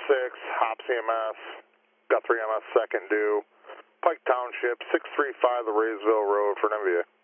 Hops EMS, got 3 MS second due, Pike Township, 635 the Raysville Road for an MVA.